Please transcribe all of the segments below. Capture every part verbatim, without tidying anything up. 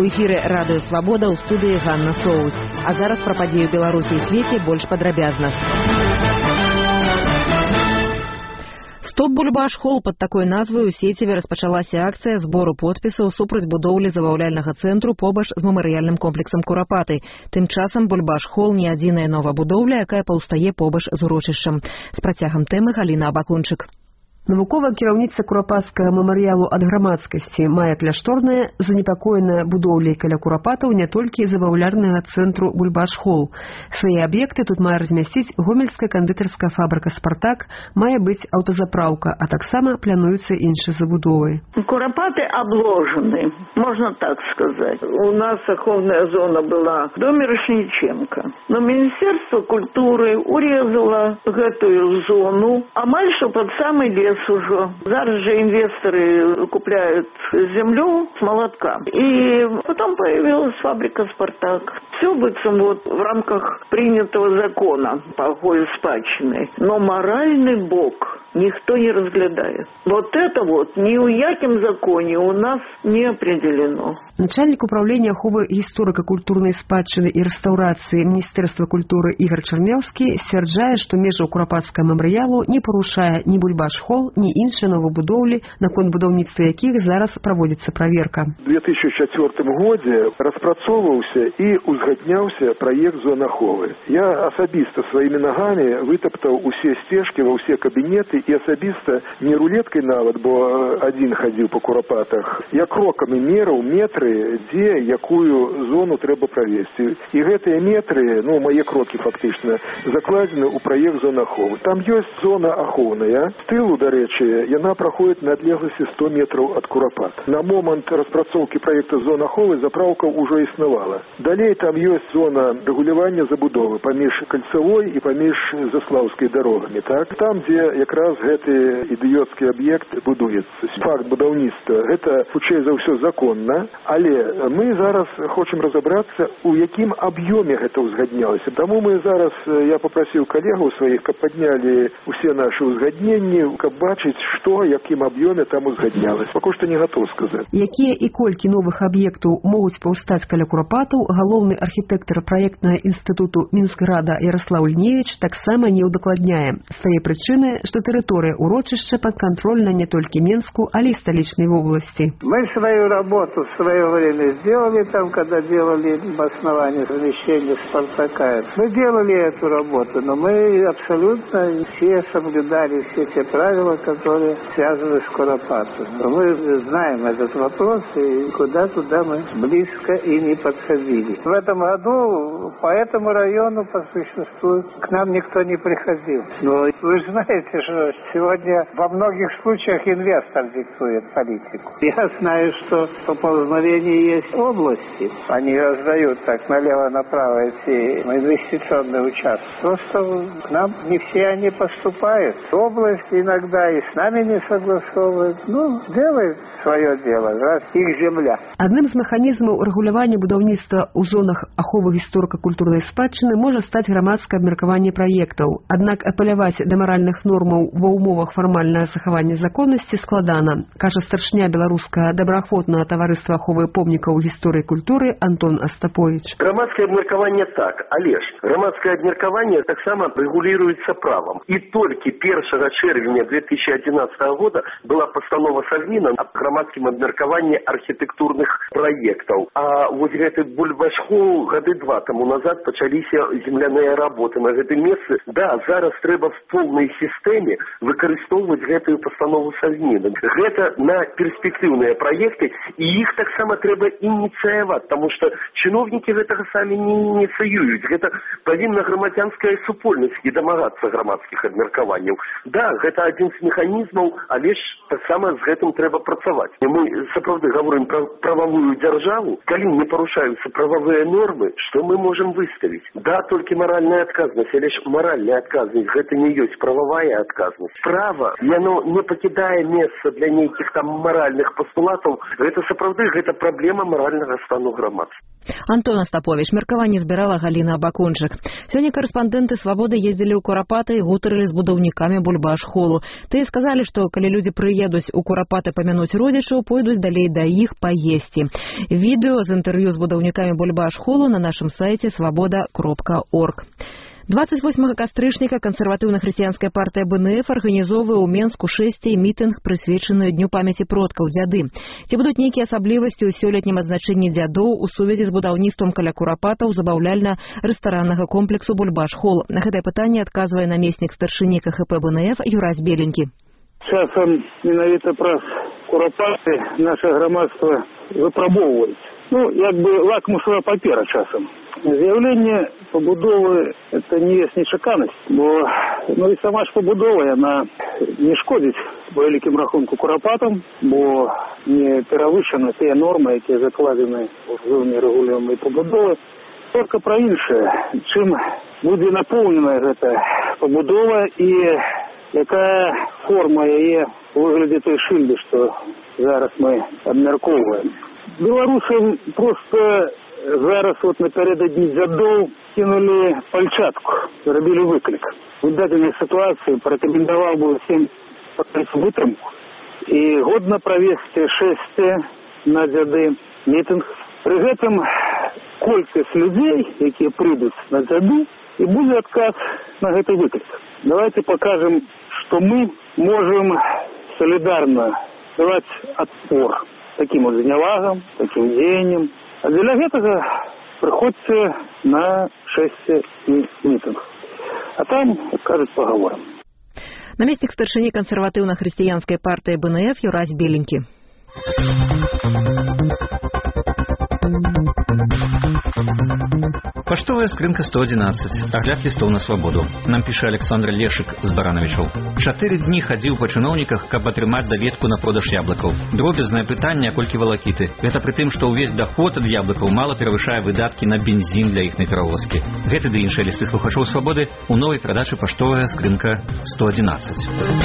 эфіры радыё Свабода, ў студыі Ганна Соус. А зараз пра падзеі ў Беларусі і свеце больш падрабязна. Стоп Бульбаш-Холл. Под такой назвай у сеціве распачалася акцыя збору подпісаў супраць будоўлі забаўляльнага цэнтру побач з мемарыяльным комплексам Курапаты. Тым часам Бульбаш-Холл не адзіная нова будоўля, якая паўстае побач з урочышчам. З працягам тэмы Галіна Абакунчык. Навуковая кіраўніца Курапатскага мемарыялу ад грамадскасці Майя Кляшторная занепакоена будоўляй каля Курапатаў не толькі забаўляльнага цэнтру Бульбаш-Холл. Свае аб'екты тут мае размясціць гомельская кандытарская фабрыка «Спартак», мае быць аўтазапраўка, а таксама плануюцца іншыя забудовы. Курапаты обложены, можно так сказать. У нас аховная зона была в доме Рашниченко. Но Министерство культуры урезало эту зону, амаль что под самый лес уже. Зараз же инвесторы купляют землю с молотка. И потом появилась фабрика «Спартак». Все будет вот в рамках принятого закона по охове спадщины. Но моральный бок никто не разглядает. Вот это вот ни у яким законе у нас не определено. Начальник управления аховы историко-культурной спадщины и реставрации Министерства культуры Игорь Чернявский сцвярджае, что межы Курапатскага мемарыялу не парушае ни Бульбаш-Холл, ни іншыя новабудоўлі, наконт будаўніцтва якіх зараз праводзіцца праверка. В две тысячи четвёртым годзе распрацоўваўся і узгадняўся праект зон аховы. Я асабіста сваімі нагамі вытаптаў усе сцежкі ва ўсе кабінеты і асабіста не рулеткай нават, бо адзін хадзіў па Курапатах. Я крокамі мераў метры, дзе якую зону трэба правесці. І гэтыя метры, ну, мае крокі фактычна, закладзены ў праект зон аховы. Там ёсць зона ахоўная. З тылу, дарэчы, яна праходзіць на адлегласці сто метраў ад Курапат. На момант распрацоўкі праекта зон аховы запраўка ўжо існавала. Далей там ёсць зона рэгулявання забудовы паміж Кальцавой і паміж Заслаўскай дарогамі, так? Там, дзе якраз гэты ідыёцкі аб'ект будуецца. Факт будаўніцтва гэта хутчэй за ўсё законна, але мы зараз хочам разабрацца, у якім аб'ёме гэта ўзгаднялася. Таму мы зараз, я папрасіў калегаў сваіх, каб паднялі усе нашы ўзгадненні, каб бачыць, што, якім аб'ёме там узгаднялася. Пакуль што не гатоў сказаць. Якія і колькі новых аб'ектаў могуць паўстаць каля Курапатаў, галоўны архітэктар праектнага інстытуту Мінскграда Ярослаў Льневіч таксама не ўдакладняе. З тае прычыны, што тэрыторыя урочышча падкантрольна не толькі Менску, але і сталічнай вобласці. Мы свою работу в свое время сделали там, когда делали основание размещения «Спартака». Мы делали эту работу, но мы абсолютно все соблюдали все те правила, которые связаны с Куропатой. Мы знаем этот вопрос, и куда туда мы близко и не подходили. В этом году по этому району, по существу, к нам никто не приходил. Но вы знаете, что сегодня во многих случаях инвестор диктует политику. Я знаю, что по положению есть области. Они раздают так налево-направо эти инвестиционные участки. Просто к нам не все они поступают. Область иногда и с нами не согласовывает. Ну, делает свое дело, раз их земля. Адным з механізмаў рэгулявання будаўніцтва ў зонах аховы гісторыка-культурнай спадчыны можа стаць грамадскае абмеркаванне праектаў. Аднак апеляваць да маральных нормаў ва ўмовах фармальнага захавання законнасці складана, кажа старшыня беларускага добраахвотнага таварыства аховы помнікаў гісторыі культуры Антон Астапович. Грамадскае абмеркаванне так, але ж грамадскае абмеркаванне таксама рэгулируецца правам. І толькі першага чэрвеня две тысячи одиннадцатого года была постанова Совмина аб грамадскім абмеркаванні архітэктурных праектаў. А вось гэты Бульбаш-Холл гады два таму назад пачаліся земляныя работы на гэтым месцы. Да, зараз трэба в полной сістэме выкарыстоўваць гэтую постанову Совмина. Гэта на перспектыўныя праекты, і іх таксама трэба ініцыяваць, таму што чыноўнікі гэтага самі не ініцыююць. Гэта павінна грамадзянская супольнасць і дамагацца грамадскіх абмеркаванняў. Да, гэта адзін з механізмаў, але ж таксама з гэтым трэба працаваць. Мы сапраўды гаворым пра прававую дзяржаву, калі не парушаюцца прававыя нормы, што мы можам выставіць? Да, толькі маральная адказнасць, але ж маральная адказнасць гэта не ёсць прававая адказнасць. Права, яно не пакідае месца для нейкіх там маральных пастулатаў. Гэта сапраўды гэта праблема маральнага стану грамадства. Антон Остапович, меркаванне збірала Галіна Абакунчык. Сёння карэспандэнты «Свабоды» ездзілі ў Курапаты і гутарылі з будаўнікамі бульбаш-холу. Тыя сказалі, што калі людзі прыедуць у Курапаты памянуць родзічаў, пойдуць далей да іх паесці. Відэо з інтэрв'ю з будаўнікамі бульбаш-холу на нашым сайце свабода кропка орг. двадцать восьмага кастрычніка кансерватыўна-хрысціянская партыя бэ эн эф арганізоўвае ў Менску шэсце мітынг, прысвечаны Дню памяці продкаў дзяды. Ці будуць нейкія асаблівасці ў сёлетнім адзначэнні дзядоў у сувязі з будаўніцтвам каля Курапатаў забаўляльна-рэстараннага комплексу «Бульбаш-хол»? На гэтае пытанне адказвае намеснік старшыні ка ха пэ бэ эн эф Юрась Беленькі. Часам менавіта праз Курапаты наше грамадства выпрабоўваюць. Ну, як бы лакмусовая папера часам. З'яўленне пабудовы – это не есть нечаканасць, бо ну, і сама ж пабудова, яна не шкодзіць по вялікім рахунку Курапатам, бо не перавышаны тыя нормы, якія закладзены ў зоне рэгулюемай пабудовы. Толькі пра іншае, чым будзе напоўненая гэта пабудова і якая форма яе у выглядзе той шыльды, што зараз мы абмяркоўваем. Беларусам просто зараз вот напярэдадні дзядоў кинули пальчатку, зрабілі выклік. В дадзенай ситуации порекомендовал бы всем вытрымку и годно провести шествие на дзяды, митинг. При гэтым колькасць людей, якія прыйдуць на дзяду, и будет отказ на гэты выклік. Давайте покажем, что мы можем солидарно давать отпор таким вот знявагам, таким дзеянням. А для гэтага прыходзьце на шэсце і мітынг. А там, кажуць, пагаворам. Намеснік старшыні кансерватыўна-хрысціянскай партыі бэ эн эф Юрась Беленькі. Паштовая скрынка сто адзінаццаць. Агляд лістоў на свабоду. Нам піша Александр Лешык з Баранавічоў. Чатыры дні хадзіў па чыноўніках, каб атрымаць даведку на продаж яблыкаў. Дробязнае пытанне, а колькі валакіты. Гэта пры тым, што ўвесь даход ад яблыкаў мала перавышае выдаткі на бензін для іхнай перавозкі. Гэты ды іншыя лісты слухачоў свабоды у новай прадачы паштовая скрынка сто адзінаццаць.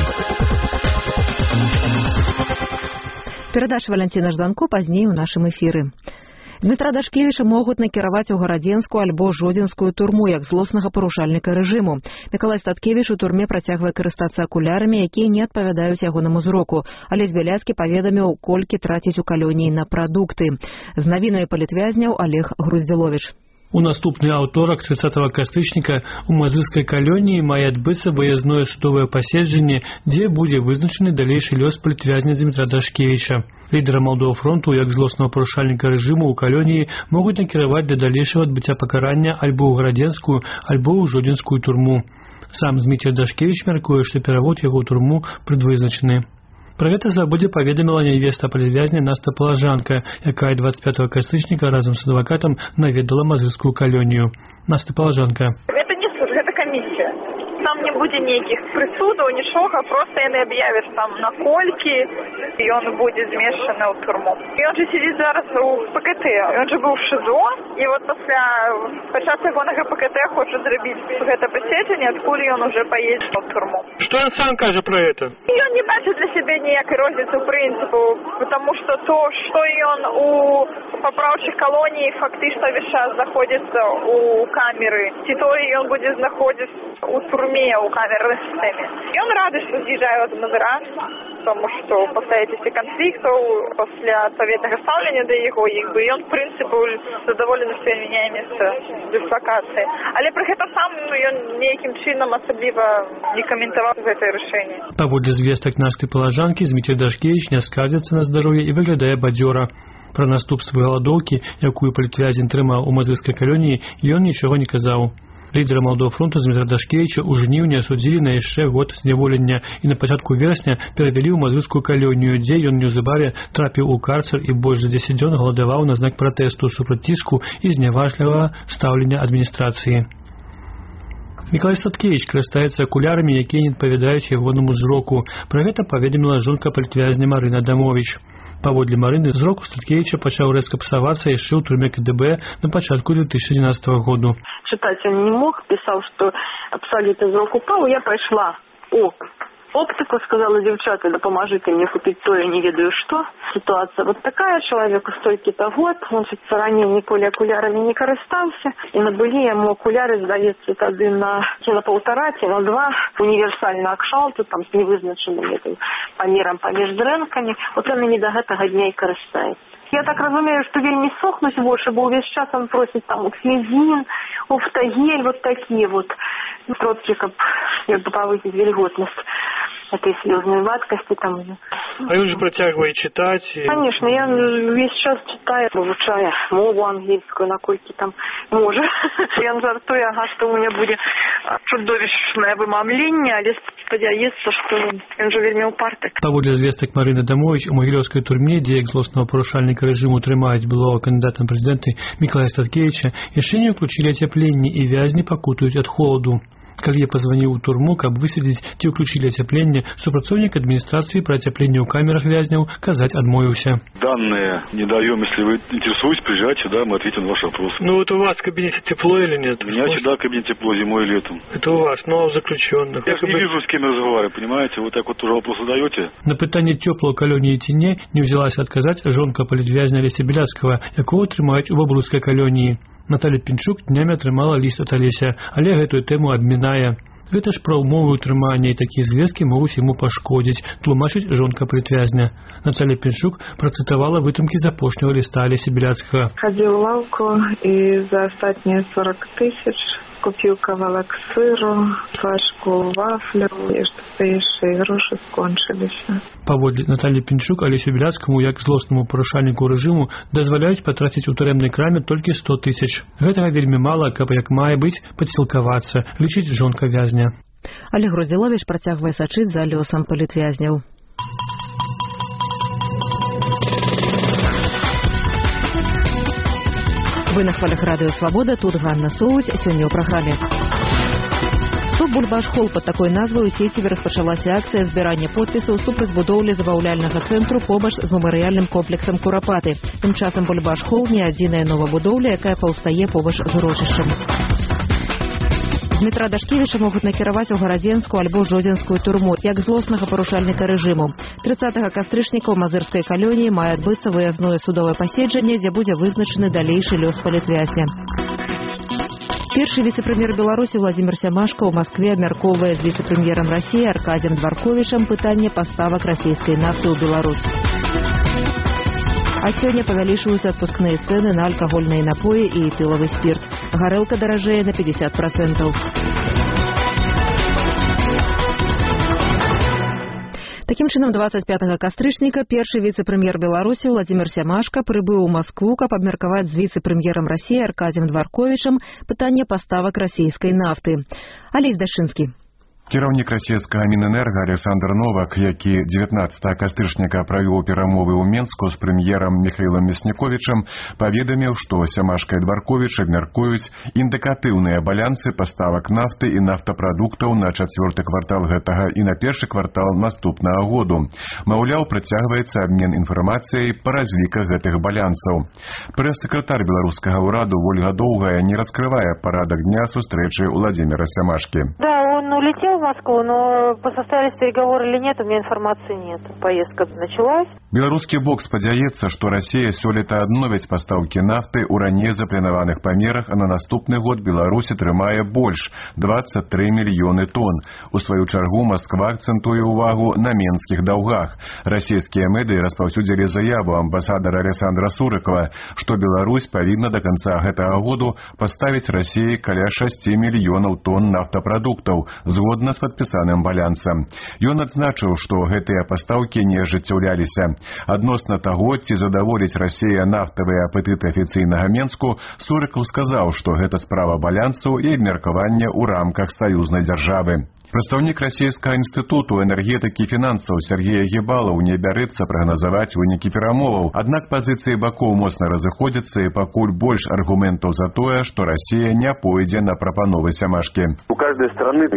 Перадача Валянціна Жданко пазней у нашым эфіры. Дмітра Дашкевіча могуць накіраваць у гарадзенскую альбо жодзінскую турму як злоснага парушальніка рэжыму. Мікалай Статкевіч у турме працягвае карыстацца акулярамі, якія не адпавядаюць ягонаму зроку. Алесь Бяляцкі паведаміў, колькі траціць у калоніі на прадукты. З навінай палітвязняў Олег Груздзіловіч. У наступны аўторак трыццатага кастрычніка у мазырскай калоніі мае адбыцца выязное судовае паседжанне, дзе будзе вызначаны далейшы лёс палітвязня Дмітра Дашкевіча. Лідера Малдового фронту як злоснага парушальніка рэжыму ў калоніі могуць накіраваць да далейшага адбыцця пакарання альбо ў гарадзенскую, альбо ў жодзінскую турму. Сам Дмітрий Дашкевіч мяркуе, што перавод яго ў турму прадвызначаны. Пра гэта забудзе паведаміла нявеста палітвязня Наста Палажанка, якая двадцать пятого кастрычніка разам з адвакатам наведала мазырскую калонію. Наста Палажанка. Гэта не суд, гэта камісія. Там не будзе нейкіх прысудаў, нічога, проста яны аб'явяць там наколькі ён будзе змешчаны ў турму. Ён жа сидзіць зараз у пэ ка тэ, ён жа быў в ШИЗО, і вот пасля падчас ягонага пэ ка тэ хоча зрабіць гэта паседжанне, адкуль ён уже паедзе ў турму. Што ён сам кажа пра гэта? Ён не бачыць для сябе ніякай розніцы ў прынцыпу, потому что то, што ён у папраўчых калоніях фактычна ўвесь час знаходзіцца у камеры, ці то ён будзе знаходзіцца у турме у камерной системе. И он рад, что съезжает в Мазыран, потому что после этих конфликтов, после ответного ставления до его, и он, в принципе, задоволен, что он меняет место дислокации. Але при этом сам он неким чином особливо не комментовал это решение. Паводле звестак Насты Палажанкі, Дмітрий Дашкевіч не скардзіцца на здароўе і выглядае бадзёра. Пра наступствы галадоўкі, якую палітвязень трымаў у мазырскай калоніі, ён нічога не казаў. Лідера Малдового фронту Дмітра Дашкевіча ў жніўні асудзілі на яшчэ год зняволення і на пачатку верасня перавялі ў мазырскую калонію, дзе ён неўзабаве трапіў у карцер і больш за дзесяць дзён галадаваў на знак пратэсту супраць ціску і зняважлівага стаўлення адміністрацыі. Мікалай Статкевіч карыстаецца акулярамі, якія не адпавядаюць ягонаму зроку. Пра гэта паведаміла жонка палітвязня Марына Адамович. Паводле Марыны, зрок у Статкевіча пачаў рэзка псавацца яшчэ ў турме ка дэ бэ на пачатку две тысячи одиннадцатого году. Читать он не мог, писал, что абсолютно зрок упал, я пошла о оптику, сказала, девчата, допоможите мне купить то, я не ведаю что. Ситуация вот такая, человеку столько-то год, он ранее ніколи окулярами не користался, и набыли ему окуляри, здається, тогда на на полтора, на два, универсальный акшалт, там с невызначенным этим помером поміж дренками. Вот он и до этого дня и користается. Я так разумею, что вельми сохнуть больше, бо весь час он просит там оксизин, офтагель, вот такие вот сродки, как бы повысить вильготность этой слезной ваткости там. А он же протягивает читать. И... Конечно, я весь час читаю, вивчаю мову англійську, накольки там може. Я жартую, ага, що у мене буде чудовищне вимовлення, але сподіваюся, що він же вельми упартий. Паводле звестак Марины Дамович, у Могилевской турме, где як злостного порушальника режиму трымаюць былого кандидата на президенты Миколая Статкевича, яшчэ не ўключілі ацяпленне і вязні пакутаюць ад холаду. Калі я позвонил у турму, каб высадзіць ці ўключілі ацяпленне, супрацоўнік адміністрацыі пра ацяпленне ў камерах вязняў казаць адмовіўся. Данные не даем, если вы интересуетесь, приезжайте сюда, мы ответим на ваши вопросы. Ну вот у вас в кабинете тепло или нет? У меня всегда в кабинете тепло, зимой и летом. Это у вас, но у заключенных. Я же не вижу, с кем я разговариваю, понимаете? Вы так вот тоже вопросы даете. На пытанне цёплого калоніі ці не не ўзялася адказаць жонка палітвязня Алеся Беляцкага, якого трымаюць у бабруйскай калоніі. Наталья Пінчук днямі атрымала ліст ад Алеся, але гэтую тэму абмінае. Гэта ж пра ўмовы ўтрымання, і такія звесткі могуць яму пашкодзіць, тлумачыць жонка палітвязня. Наталья Пінчук працытавала вытымкі з апошняга ліста Алеся Беляцкага. Хадзіў у лаўку і за астатнія сорок тысяч купіў кавалак сыру, флажку вафлю, і што яшчэ і грошы скончыліся. Паводле Натальи Пінчук, Алесю Беляцкаму, як злоснаму парушальніку рэжыму, дазваляюць патраціць у турэмнай краме толькі сто тысяч. Гэтага вельмі мала, каб як мае быць падсілкавацца, лічыць жонка вязня. Олег Груздзіловіч працягвае сачыць за лёсам палітвязняў. Вы на хвалях радыё «Свабода», тут Ганна Соуць, сёння ў праграме. Стоп Бульбаш-Холл под такой назвай у Сеціве распачалася акцыя збірання подпісаў супраць будоўлі забаўляльнага цэнтру побач з мемарыяльным комплексам Курапаты. Тым часам Бульбаш-Холл не адзіная новабудоўля, якая паўстае побач з урочышчам. З метра Дашкевіча могуць накіраваць у гарадзенскую альбо жодзінскую турму, як злоснага парушальніка рэжыму. трыццатага кастрычніка ў мазырскай калоніі мае адбыцца выязное судовае паседжанне, дзе будзе вызначаны далейшы лёс палітвязня. Першы віцэ-прэм'ер Беларусі Владзімір Сямашка ў Маскве абмяркоўвае з віцэ-прэм'ерам Расіі Аркадзем Дварковічам пытанне паставак расійскай нафты ў Беларусь. А сёння павялічваюцца адпускныя цэны на алкагольныя напоі і этылавы спірт. Гарэлка даражэе на пятьдесят процентов. Такім чынам, двадцать пятага кастрычніка першы віцэ-прэм'ер Беларусі Владзімір Сямашка прыбыў у Маскву, каб абмеркаваць з віцэ-прэм'ерам Расіі Аркадзем Дварковічам пытанне паставак расійскай нафты. Алесь Дашынскі. Кіраўнік расійскага Мінэнерга Александр Новак, які дзевятнаццатага кастрычніка правёў перамовы ў Менску з прэм'ерам Міхаілам Мясніковічам, паведаміў, што Сямашка і Дварковіч абмяркуюць індыкатыўныя балянсы паставак нафты і нафтапрадуктаў на чацвёрты квартал гэтага і на першы квартал наступнага году. Маўляў, працягваецца абмен інфармацыяй па разліках гэтых балянсаў. Прэс-сакратар беларускага ўраду Вольга Доўгая не раскрывае парадак дня сустрэчы Владзіміра Сямашкі. Да, он улетел в Москву, но состоялись переговоры или нет, у меня информации нет. Поездка началась. Беларускі бок спадзяецца, што Расія сёлета адновіць пастаўкі нафты ў раней запланаваных памерах, а на наступны год Беларусь атрымае больш двадцать три мільёны тонн. У сваю чаргу Масква акцэнтуе ўвагу на менскіх даўгах. Расійскія медыі распаўсюдзілі заяву амбасадара Александра Сурыкова, што Беларусь павінна да канца гэтага году паставіць Расіі каля шасці мільёнаў тонн нафтапрадуктаў, згодна з падпісаным балянсам. Ён адзначыў, што гэтыя пастаўкі не ажыццяўляліся. Адносна таго, ці задаволіць Расія нафтавыя апетыты афіцыйнага Менску, Сурыкаў сказаў, што гэта справа балянсу і абмеркавання ў рамках саюзнай дзяржавы. Прадстаўнік расійскага інстытуту энергетыкі і фінансаў Сергея Гібалаў не бярэцца прагназаваць вынікі перамоваў, аднак пазіцыі бакоў моцна разыходзяцца і пакуль больш аргументаў за тое, што Расія не пойдзе на прапановы Сямашкі. У каждой страны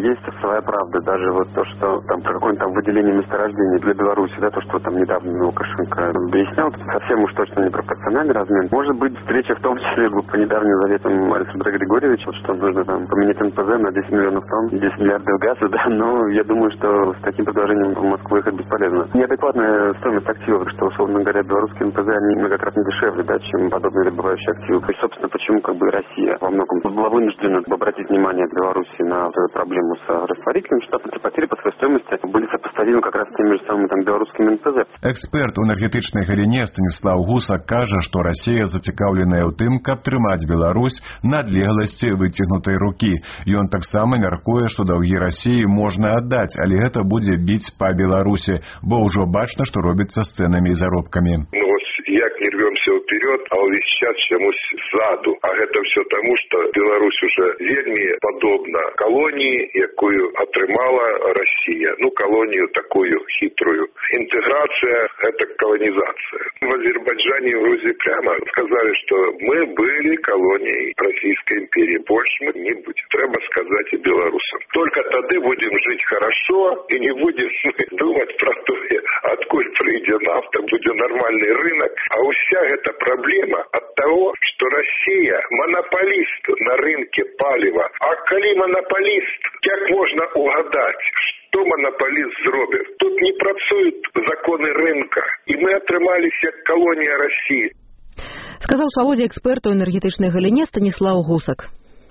есть своя правда. Даже вот то, что там про какое-нибудь там выделение месторождений для Беларуси, да, то, что там недавно Лукашенко объяснял, совсем уж точно непропорциональный размен. Может быть, встреча в том числе по недавним заветам Александра Григорьевича, что нужно там поменять эн пэ зэ на десять миллионов тонн и десять миллиардов газа, да, но я думаю, что с таким предложением в Москву ехать бесполезно. Неадекватная стоимость активов, что, условно говоря, белорусские эн пэ зэ, они многократно дешевле, да, чем подобные добывающие активы. И, собственно, почему как бы Россия во многом была вынуждена обратить внимание Беларуси на вот эту проблему с растворителем, что эти потери по своей стоимости были сопоставимы как раз с теми же самыми там белорусскими эн пэ зэ. Эксперт у энергетычнай галіне Станіслав Гусак кажа, што Расія зацікаўленая ў тым, каб трымаць Беларусь на адлегласці выцягнутай рукі. Ён таксама мяркуе, што даўгі Расіі можна аддаць, але гэта будзе біць па Беларусі, бо ўжо бачна, што робіцца з цэнамі і заробкамі. Ну, як не рвемся ўперёд, а ўвесь час чамусь ззаду. А гэта все таму, што Беларусь уже вельмі падобна колонии, якую атрымала Россия. Ну, колонию такую хитрую. Интеграция – это колонизация. В Азербайджане и Грузии прямо сказали, что мы были колонией Российской империи. Больше мы не будем. Треба сказать и белорусам. Только тогда будем жить хорошо и не будем думать про то, откуда придет нафта, будет нормальный рынок. А вся эта проблема от того, что Россия монополист на рынке палива. А коли монополист, как можно угадать, что монополист зробив? Тут не працуют законы рынка. И мы отрымались как колония России. Сказал в свободе эксперт у энергетычнай галіне Станіслав Гусак.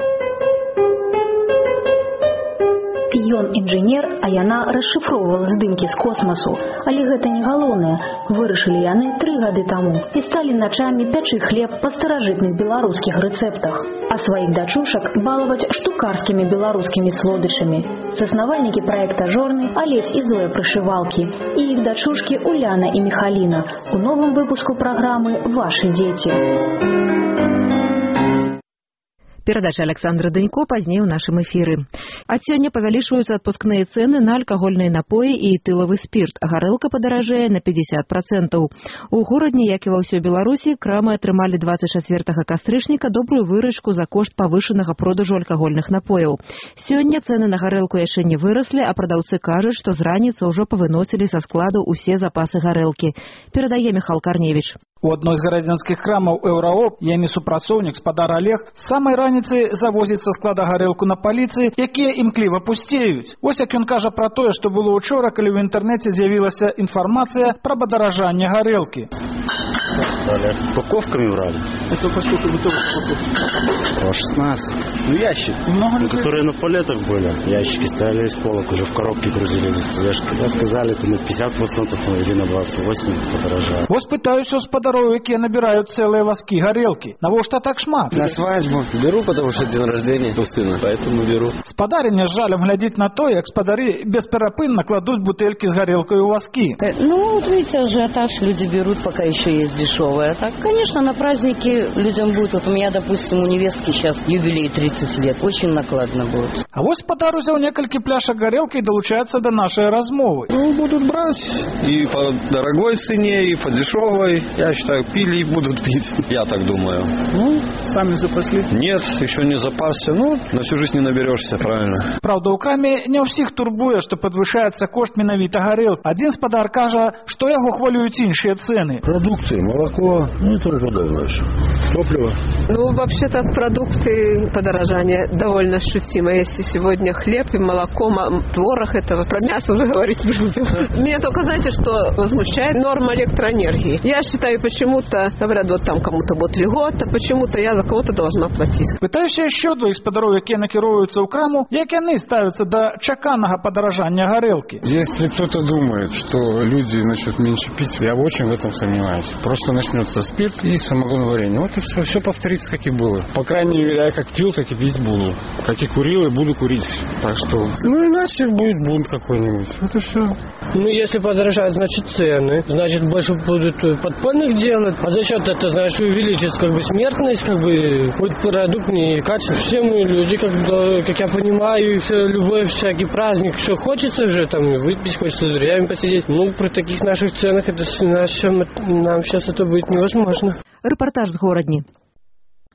Ён інжынер, а яна расшифроўвала здымкі з космасу. Але гэта не галоўнае. Вырашылі яны тры гады таму і сталі начамі пячы хлеб па старажытных беларускіх рэцэптах, а сваіх дачушак балаваць штукарскімі беларускімі слодычамі. Заснавальнікі праекта «Жорны» Алесь і Зоя Прышывалкі і іх дачушкі Уляна і Михаліна у новым выпуску праграмы «Вашы дзеці». Перадача Александра Дынько пазней у нашым эфіры. Ад сёння павялічваюцца адпускныя цэны на алкагольныя напоі і этылавы спірт. Гарэлка падаражэе на пятьдесят процентов. У горадні, як і ва ўсёй Беларусі, крамы атрымалі двадцать чацвёртага кастрычніка добрую выручку за кошт павышанага продажу алкагольных напояў. Сёння цэны на гарэлку яшчэ не выраслі, а прадаўцы кажуць, што з раніцы ўжо павыносілі са складу ўсе запасы гарэлкі. Перадае Михал Карневіч. У адной з гарадзянскіх крамаў «Еўраоп» яе супрацоўнік спадар Олег з самай раніцы завозіць са склада гарэлку на паліцы, якія імкліва пусцеюць. Вось як ён кажа пра тое, што было ўчора, калі ў інтэрнэце з'явілася інфармацыя пра падаражанне гарэлкі. Упаковками брали? Это по сколько бутылок? По шестнадцать. Ну, ящик. Много людей? Которые на палетах были. Ящики стояли из полок, уже в коробке грузили. Когда сказали, то на пятьдесят процентов или на двадцать восемь процентов подорожало. Вось пытаюсь у спадароў, якія набирают целые воски горелки. Навошта так шмат? На свадьбу. Беру, потому что день рождения у сына, поэтому беру. Спадарыня з жалем глядит на то, як спадары бесперапынна кладут бутылки с горелкой у воски. Ну, вот видите, ажиотаж люди берут, пока еще есть дешевое. Так, конечно, на праздники людям будет. Вот у меня, допустим, у невестки сейчас юбилей тридцать лет. Очень накладно будет. А вот спадар узял несколько пляшек горелки и долучается до нашей размовы. Ну, будут брать и по дорогой цене, и по дешевой. Я считаю, пили и будут пить. Я так думаю. Ну, сами запаслись? Нет, еще не запасся. Ну, на всю жизнь не наберешься, правильно. Правда, у краме не у всех турбуе, что подвышается кошт менавіта горелки. Один спадар кажа, что его хвалюют іншие цены. Продукты, молоко, ну и только дальше. Топливо. Ну, вообще-то продукты подорожания довольно ощутимо. Если сегодня хлеб и молоко, творог этого, про мясо уже говорить не будем. Меня только, знаете, что возмущает? Норма электроэнергии. Я считаю, почему-то, говорят, вот там кому-то будет льгота, почему-то я за кого-то должна платить. Пытаюся еще двоих спадаров, які накіруються у краму, як яны ставятся до чаканного подорожания горелки. Если кто-то думает, что люди начнут меньше пить, я очень в этом сомневаюсь. Просто начнется спирт и самогоноварение. Вот и все, все повторится, как и было. По крайней мере, я как пил, так и пить буду. Как и курил, и буду курить. Так что, ну иначе будет бунт какой-нибудь. Вот и все. Ну, если подорожают, значит, цены. Значит, больше будут подпольных делать. А за счет этого, знаешь, увеличится как бы смертность, как бы будет продукт не качественный. Все мы люди, как, как я понимаю, все, любой всякий праздник, все хочется же там выпить, хочется с друзьями посидеть. Ну, при таких наших ценах это нам сейчас это будет невозможно. Репортаж з горадні.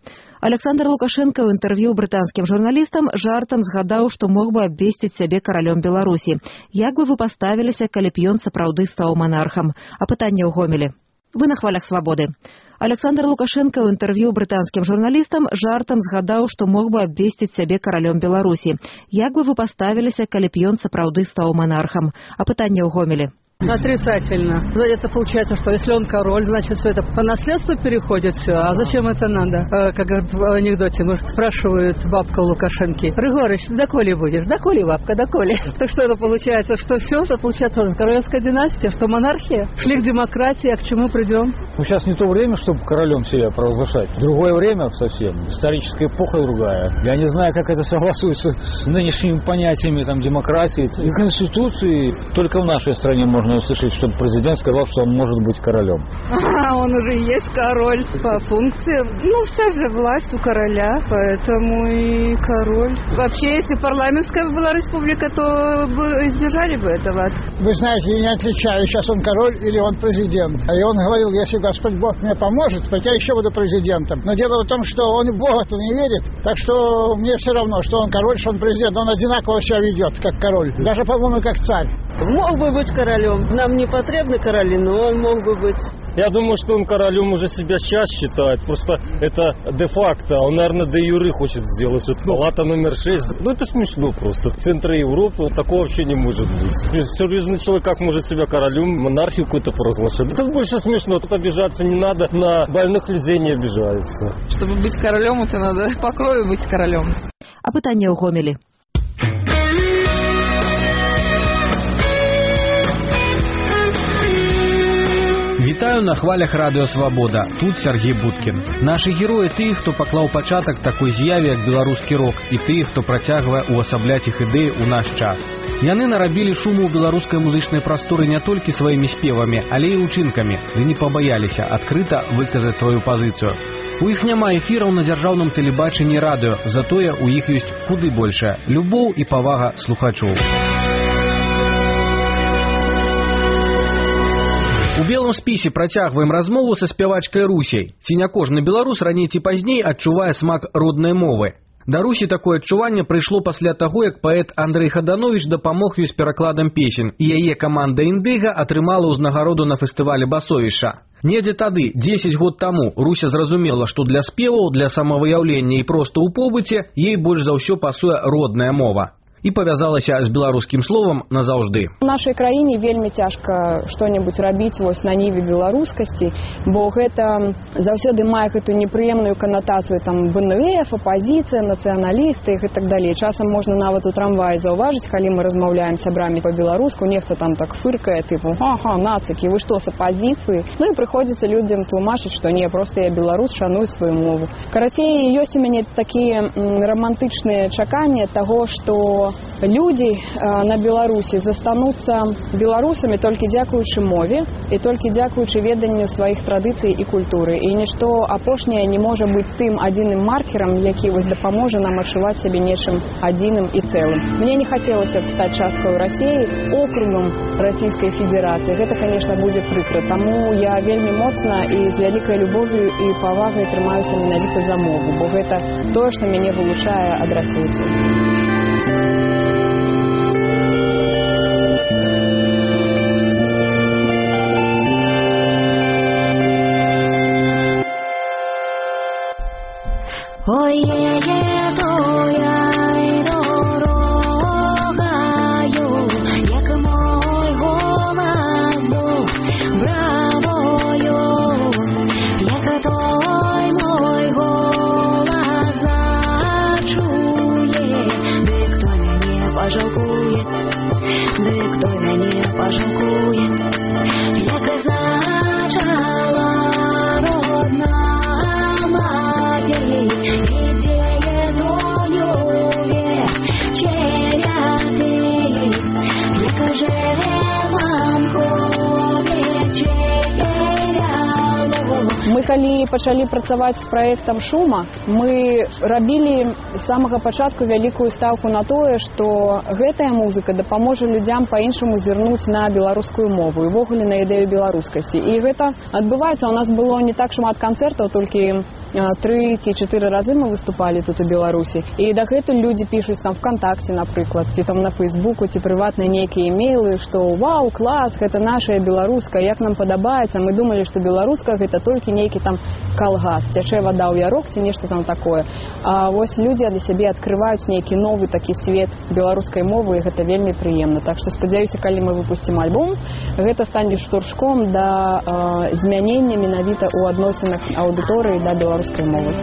Александр Лукашенко ў інтэрв'ю брытанскім журналістам жартам згадаў, што мог бы абвесціць сябе каралём Беларусі. Як бы вы паставіліся, калі б ён сапраўды стаў манархам? А пытанне ў Гомелі. Вы на хвалях свабоды. Александр Лукашенко ў інтэрв'ю брытанскім журналістам жартам згадаў, што мог бы абвесціць сябе каралём Беларусі. Як бы вы паставіліся, калі б ён сапраўды стаў манархам? А пытанне ў Гомелі. Отрицательно. Это получается, что если он король, значит, все это по наследству переходит все. А зачем это надо? Как в анекдоте ну, спрашивают бабка Лукашенки. Григорыч, доколе будешь? Доколе, бабка, доколе. Так что это получается, что все, это получается королевская династия, что монархия. Шли к демократии, а к чему придем? Ну, сейчас не то время, чтобы королем себя провозглашать. Другое время совсем. Историческая эпоха другая. Я не знаю, как это согласуется с нынешними понятиями там, демократии и конституции. Только в нашей стране можно услышать, чтобы президент сказал, что он может быть королем. А, он уже есть король по функции. Ну, вся же власть у короля, поэтому и король. Вообще, если парламентская была республика, то бы избежали бы этого. Вы знаете, я не отличаю, сейчас он король или он президент. И он говорил, если Господь Бог мне поможет, то я еще буду президентом. Но дело в том, что он в Бога-то не верит, так что мне все равно, что он король, что он президент. Он одинаково себя ведет, как король. Даже, по-моему, как царь. Мог бы быть королем. Нам не потребны короли, но он мог бы быть. Я думаю, что он королем уже себя сейчас считает. Просто это де-факто. Он, наверное, де-юре хочет сделать. Вот палата номер шесть. Ну, это смешно просто. В центре Европы вот такого вообще не может быть. Серьезный человек как может себя королем, монархию какую-то провозглашать? Это больше смешно. Тут обижаться не надо. На больных людей не обижаются. Чтобы быть королем, это надо по крови быть королем. А пытание у Гомели. Вітаю на хвалях радыё Свабода. Тут Сергей Будкин. Нашы героі тыя, хто паклаў пачатак такой з'яве, як беларускі рок, і тыя, хто працягвае увасабляць іх ідэі ў наш час. Яны нарабілі шуму ў беларускай музычнай прасторы не толькі сваімі спевамі, але і ўчынкамі, ды не пабаяліся адкрыта выказаць сваю пазіцыю. У іх няма эфіраў на дзяржаўным тэлебачанні і радыё, затое у іх ёсць куды большая любоў і павага слухачоў. У белым спісе працягваем размову са спявачкай Русей. Ці не кожны беларус раней ці пазней адчувае смак роднай мовы. Да Русі такое адчуванне прыйшло пасля таго, як паэт Андрэй Хадановіч дапамог ёй з перакладам песень, і яе каманда «Індыга» атрымала ўзнагароду на фестывалі Басовішча. Недзе тады, дзесяць год таму, Руся зразумела, што для спеваў, для самавыяўлення і проста ў побыце ей больш за ўсё пасуе родная мова. І павязалася з беларускім словам назаўжды. У нашай краіне вельмі цяжка што-небудзь рабіць вось на ніве беларускасці, бо гэта заўсёды мае гэтую непрыемную канатацыю там бэ эн эф, апазіцыя, нацыяналісты і так далей. Часам можна нават у трамваі заўважыць, калі мы размаўляем з сябрамі па-беларуску, нехта там так фыркае, тыпу, ага, нацыкі, вы што, з апазіцыі? Ну і прыходзіцца людзям тлумачыць, што не, проста я беларус, шаную сваю мову. Карацей, ёсць у мяне такія романтычныя чаканні таго, што люди на Беларусі застануцца беларусамі толькі дзякуючы мове і толькі дзякуючы веданню сваіх традыцый і культуры. І нішто апошняе не можа быць тым адзіным маркерам, які вось дапаможа нам адчуваць сябе нечым адзіным і цэлым. Мне не хацелася стаць часткай Расіі, округам Расійскай Федэрацыі. Гэта, конечно, будзе прыкра. Таму я вельмі моцна і з вялікай любов'ю і павагай трымаюся менавіта за мову, бо гэта тое, што мяне вылучае ад расейцаў. Ой, еду я й дорогаю, як мой голос був бравою, як той мой голос зачує, де хто мене пожалкує, де хто мене пожалкує, як зачала родна матері. Мы калі пачалі працаваць з праектам «Шума», мы рабілі з самага пачатку вялікую стаўку на тое, што гэтая музыка дапаможа людзям па-іншаму зірнуць на беларускую мову і ўвогуле на ідэю беларускасці. І гэта адбываецца. У нас было не так шмат канцэртаў, толькі тры ці чатыры разы мы выступалі тут у Беларусі. І дагэтуль людзі пішуць там ВКонтакце, напрыклад, ці там на Фейсбуку, ці прыватныя нейкія имейлы, што вау, клас, гэта нашая беларуская, як нам падабаецца. Мы думалі, што беларуска гэта толькі нейкі там калгас, цячэ вада ў ярок ці нешта там такое. А вось людзі для сябе адкрываюць нейкі новы такі свет беларускай мовы, і гэта вельмі прыемна. Так што спадзяюся, калі мы выпусцім альбом, гэта стане штуршком да э, змянення менавіта ў адносінах аўдыторыі да беларускай мовы.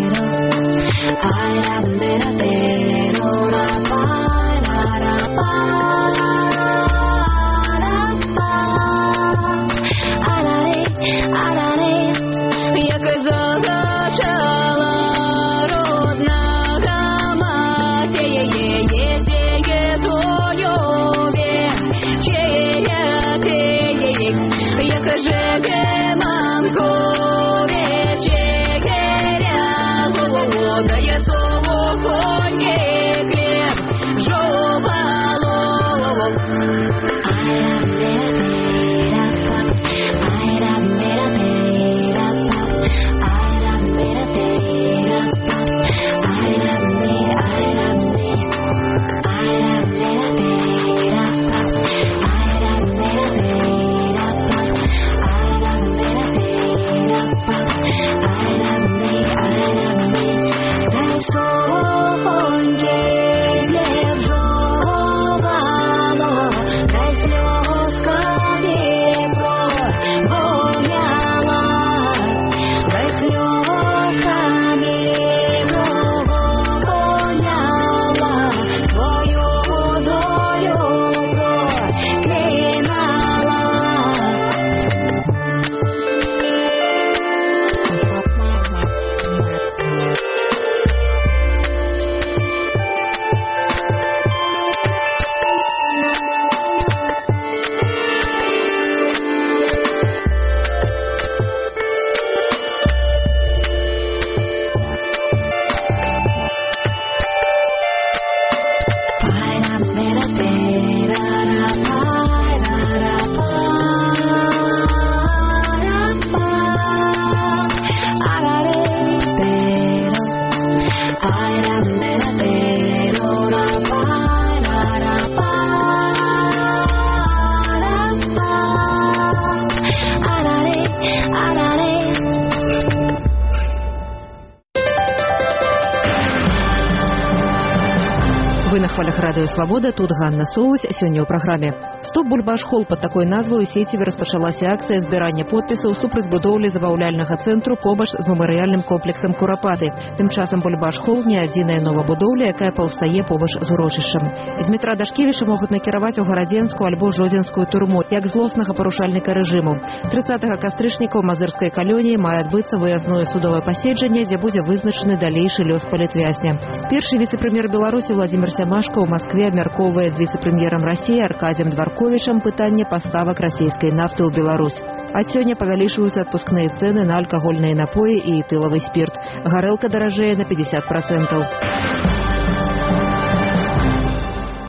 Радыё Свабода, тут Ганна Соусь. Сёння ў праграме «Стоп Бульбаш-Холл» под такой назвай у сеціве распачалася акцыя збірання подпісаў супраць будоўлі забаўляльнага цэнтру побач з мемарыяльным комплексам Курапаты. Тым часам Бульбаш-Холл не адзіная новабудоўля, якая паўстае побач з урочышчам. З метра Дашкевіча могуць накіраваць у гарадзенскую альбо жодзінскую турму, як злоснага парушальніка рэжыму. трыццатага кастрычніка ў мазырскай калоніі мае адбыцца выязное судовае паседжанне, дзе будзе вызначаны далейшы лёс палітвязня. Першы віцэ-прэм'ер Беларусі Владзімір Сямашка ў Маскве абмяркоўвае з віцэ-прэм'ерам Расіі Аркадзем Дварковічам пытанне паставак расійскай нафты ў Беларусь. Ад сёння павялічваюцца адпускныя цэны на алкагольныя напоі і этылавы спірт. Гарэлка даражэе на пятьдесят процентов.